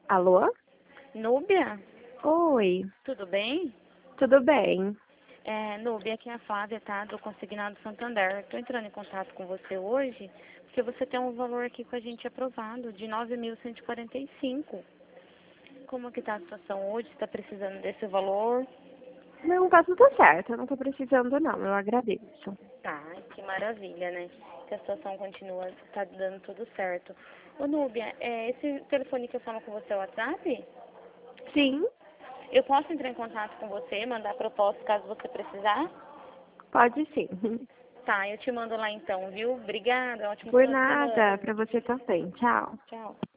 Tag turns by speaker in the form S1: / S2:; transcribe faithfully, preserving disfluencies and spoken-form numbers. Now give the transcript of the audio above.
S1: Alô?
S2: Núbia,
S1: Oi,
S2: tudo bem?
S1: tudo bem?
S2: É, Núbia, aqui é a Flávia, tá? Do Consignado Santander. Estou entrando em contato com você hoje porque você tem um valor aqui com a gente aprovado de nove mil cento e quarenta e cinco. Como que tá a situação hoje? Você está precisando desse valor?
S1: Não, tá tudo certo, eu não tô precisando não, eu agradeço.
S2: Tá, que maravilha, né? Que a situação continua, tá dando tudo certo. Ô, Núbia, é, esse telefone que eu falo com você é o WhatsApp?
S1: Sim,
S2: Eu posso entrar em contato com você, mandar proposta caso você precisar?
S1: pode sim.
S2: Tá, eu te mando lá então, viu? Obrigada, ótimo
S1: Por
S2: final de
S1: nada,
S2: semana.
S1: pra você também. Tchau.
S2: Tchau.